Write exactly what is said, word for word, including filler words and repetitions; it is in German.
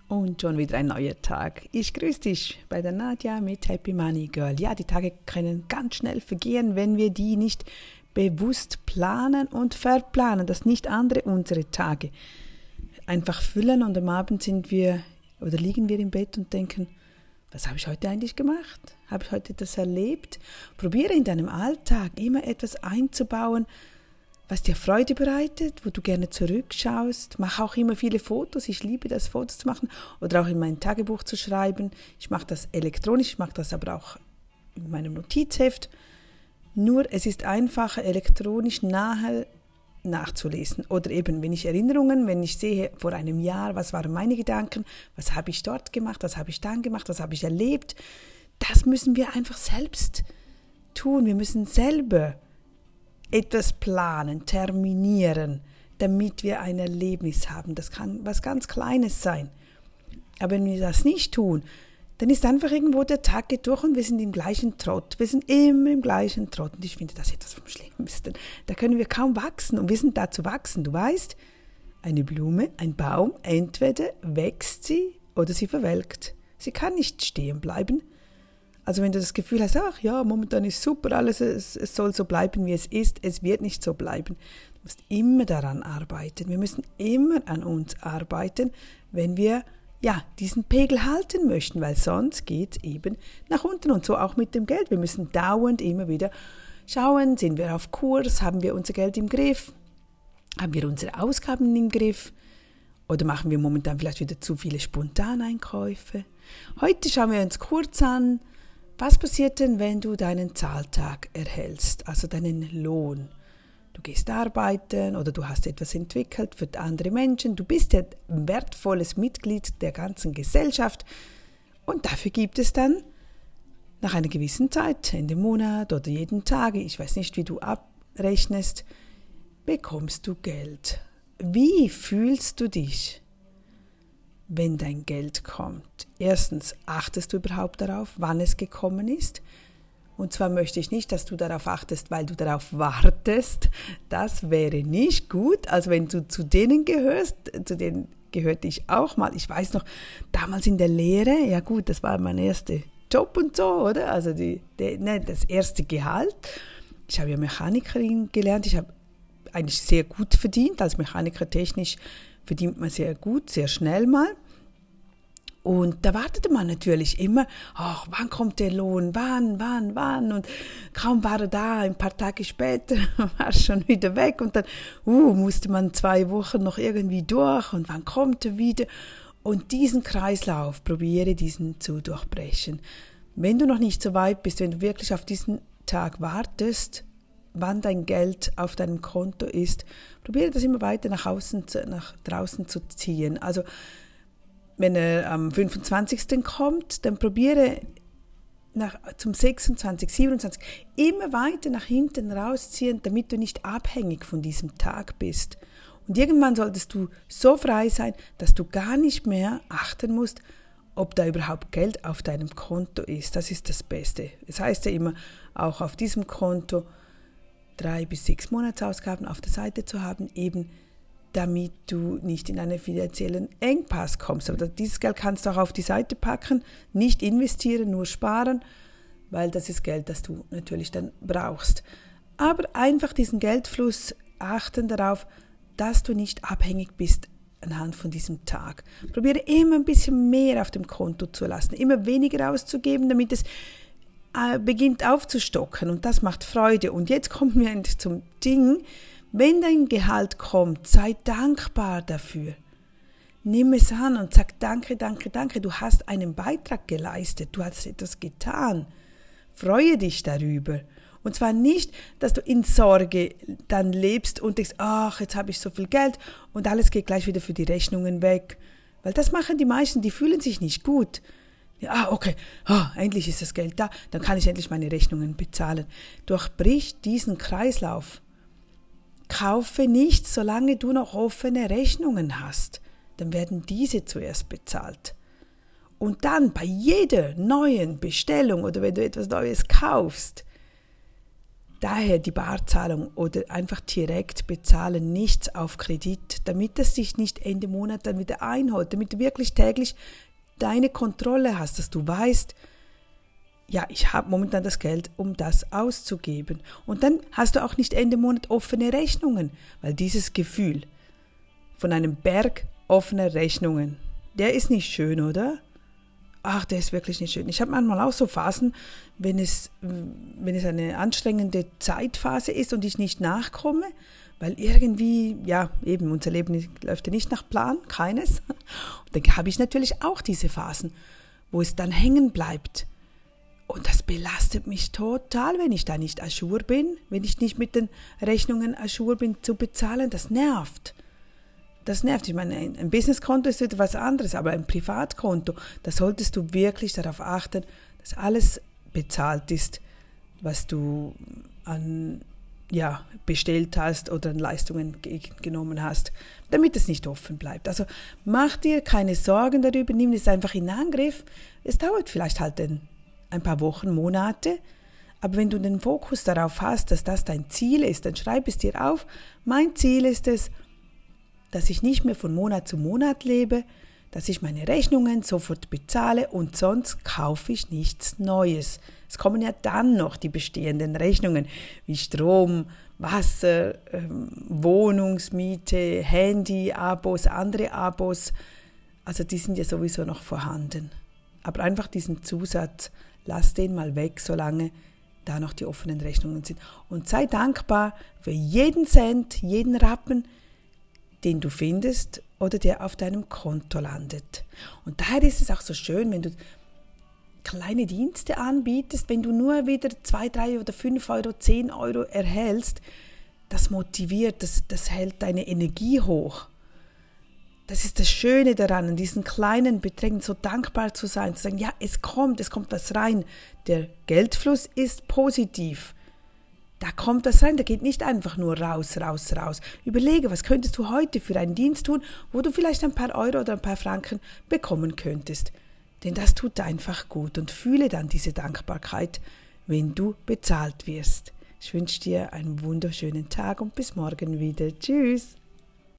Und schon wieder ein neuer Tag. Ich grüße dich bei der Nadja mit Happy Money Girl. Ja, die Tage können ganz schnell vergehen, wenn wir die nicht bewusst planen und verplanen, dass nicht andere unsere Tage einfach füllen und am Abend sind wir oder liegen wir im Bett und denken, was habe ich heute eigentlich gemacht? Habe ich heute das erlebt? Probiere in deinem Alltag immer etwas einzubauen, was dir Freude bereitet, wo du gerne zurückschaust. Mach auch immer viele Fotos. Ich liebe das, Fotos zu machen oder auch in mein Tagebuch zu schreiben. Ich mache das elektronisch, ich mache das aber auch in meinem Notizheft. Nur es ist einfacher, elektronisch nachher nachzulesen. Oder eben, wenn ich Erinnerungen, wenn ich sehe, vor einem Jahr, was waren meine Gedanken, was habe ich dort gemacht, was habe ich dann gemacht, was habe ich erlebt. Das müssen wir einfach selbst tun. Wir müssen selber etwas planen, terminieren, damit wir ein Erlebnis haben. Das kann was ganz Kleines sein. Aber wenn wir das nicht tun, dann ist einfach irgendwo der Tag geht durch und wir sind im gleichen Trott. Wir sind immer im gleichen Trott. Und ich finde das etwas vom Schlimmsten. Da können wir kaum wachsen. Und wir sind da zu wachsen. Du weißt, eine Blume, ein Baum, entweder wächst sie oder sie verwelkt. Sie kann nicht stehen bleiben. Also wenn du das Gefühl hast, ach ja, momentan ist super, alles, es, es soll so bleiben, wie es ist, es wird nicht so bleiben. Du musst immer daran arbeiten. Wir müssen immer an uns arbeiten, wenn wir ja, diesen Pegel halten möchten, weil sonst geht es eben nach unten und so auch mit dem Geld. Wir müssen dauernd immer wieder schauen, sind wir auf Kurs, haben wir unser Geld im Griff, haben wir unsere Ausgaben im Griff oder machen wir momentan vielleicht wieder zu viele Spontaneinkäufe. Heute schauen wir uns kurz an, was passiert denn, wenn du deinen Zahltag erhältst, also deinen Lohn? Du gehst arbeiten oder du hast etwas entwickelt für andere Menschen. Du bist ein wertvolles Mitglied der ganzen Gesellschaft und dafür gibt es dann nach einer gewissen Zeit, Ende Monat oder jeden Tag, ich weiß nicht, wie du abrechnest, bekommst du Geld. Wie fühlst du dich, wenn dein Geld kommt? Erstens, achtest du überhaupt darauf, wann es gekommen ist? Und zwar möchte ich nicht, dass du darauf achtest, weil du darauf wartest. Das wäre nicht gut. Also wenn du zu denen gehörst, zu denen gehörte ich auch mal. Ich weiß noch, damals in der Lehre, ja gut, das war mein erster Job und so, oder? Also die, die, ne, das erste Gehalt. Ich habe ja Mechanikerin gelernt. Ich habe eigentlich sehr gut verdient. Als Mechaniker technisch verdient man sehr gut, sehr schnell mal. Und da wartete man natürlich immer, ach, wann kommt der Lohn, wann, wann, wann? Und kaum war er da, ein paar Tage später war er schon wieder weg. Und dann uh, musste man zwei Wochen noch irgendwie durch und wann kommt er wieder? Und diesen Kreislauf, probiere diesen zu durchbrechen. Wenn du noch nicht so weit bist, wenn du wirklich auf diesen Tag wartest, wann dein Geld auf deinem Konto ist, probiere das immer weiter nach außen, nach draußen zu ziehen. Also wenn er am fünfundzwanzigsten kommt, dann probiere nach, zum sechsundzwanzigsten, siebenundzwanzigsten immer weiter nach hinten rausziehen, damit du nicht abhängig von diesem Tag bist. Und irgendwann solltest du so frei sein, dass du gar nicht mehr achten musst, ob da überhaupt Geld auf deinem Konto ist. Das ist das Beste. Es heißt ja immer, auch auf diesem Konto drei bis sechs Monatsausgaben auf der Seite zu haben, eben damit du nicht in einen finanziellen Engpass kommst. Aber dieses Geld kannst du auch auf die Seite packen, nicht investieren, nur sparen, weil das ist Geld, das du natürlich dann brauchst. Aber einfach diesen Geldfluss achten darauf, dass du nicht abhängig bist anhand von diesem Tag. Probiere immer ein bisschen mehr auf dem Konto zu lassen, immer weniger auszugeben, damit es äh, beginnt aufzustocken und das macht Freude. Und jetzt kommen wir endlich zum Ding. Wenn dein Gehalt kommt, sei dankbar dafür. Nimm es an und sag danke, danke, danke. Du hast einen Beitrag geleistet, du hast etwas getan. Freue dich darüber. Und zwar nicht, dass du in Sorge dann lebst und denkst, ach, jetzt habe ich so viel Geld und alles geht gleich wieder für die Rechnungen weg. Weil das machen die meisten, die fühlen sich nicht gut. Ja, ah, okay, oh, endlich ist das Geld da, dann kann ich endlich meine Rechnungen bezahlen. Durchbrich diesen Kreislauf. Kaufe nichts, solange du noch offene Rechnungen hast. Dann werden diese zuerst bezahlt. Und dann bei jeder neuen Bestellung oder wenn du etwas Neues kaufst, Daher die Barzahlung oder einfach direkt bezahlen, nichts auf Kredit, damit es sich nicht Ende Monat dann wieder einholt, damit du wirklich täglich deine Kontrolle hast, dass du weißt, ja, ich habe momentan das Geld, um das auszugeben. Und dann hast du auch nicht Ende Monat offene Rechnungen, weil dieses Gefühl von einem Berg offener Rechnungen, der ist nicht schön, oder? Ach, der ist wirklich nicht schön. Ich habe manchmal auch so Phasen, wenn es, wenn es eine anstrengende Zeitphase ist und ich nicht nachkomme, weil irgendwie, ja, eben, unser Leben läuft ja nicht nach Plan, keines. Und dann habe ich natürlich auch diese Phasen, wo es dann hängen bleibt. Und das belastet mich total, wenn ich da nicht à jour bin, wenn ich nicht mit den Rechnungen à jour bin zu bezahlen. Das nervt. Das nervt. Ich meine, ein Businesskonto ist etwas anderes, aber ein Privatkonto, da solltest du wirklich darauf achten, dass alles bezahlt ist, was du an, ja, bestellt hast oder an Leistungen genommen hast, damit es nicht offen bleibt. Also mach dir keine Sorgen darüber, nimm es einfach in Angriff. Es dauert vielleicht halt ein ein paar Wochen, Monate, aber wenn du den Fokus darauf hast, dass das dein Ziel ist, dann schreib es dir auf. Mein Ziel ist es, dass ich nicht mehr von Monat zu Monat lebe, dass ich meine Rechnungen sofort bezahle und sonst kaufe ich nichts Neues. Es kommen ja dann noch die bestehenden Rechnungen wie Strom, Wasser, Wohnungsmiete, Handy, Abos, andere Abos. Also die sind ja sowieso noch vorhanden. Aber einfach diesen Zusatz, lass den mal weg, solange da noch die offenen Rechnungen sind. Und sei dankbar für jeden Cent, jeden Rappen, den du findest oder der auf deinem Konto landet. Und daher ist es auch so schön, wenn du kleine Dienste anbietest, wenn du nur wieder zwei, drei oder fünf Euro, zehn Euro erhältst, das motiviert, das, das hält deine Energie hoch. Das ist das Schöne daran, an diesen kleinen Beträgen so dankbar zu sein, zu sagen, ja, es kommt, es kommt was rein. Der Geldfluss ist positiv. Da kommt was rein, der geht nicht einfach nur raus, raus, raus. Überlege, was könntest du heute für einen Dienst tun, wo du vielleicht ein paar Euro oder ein paar Franken bekommen könntest. Denn das tut einfach gut und fühle dann diese Dankbarkeit, wenn du bezahlt wirst. Ich wünsche dir einen wunderschönen Tag und bis morgen wieder. Tschüss.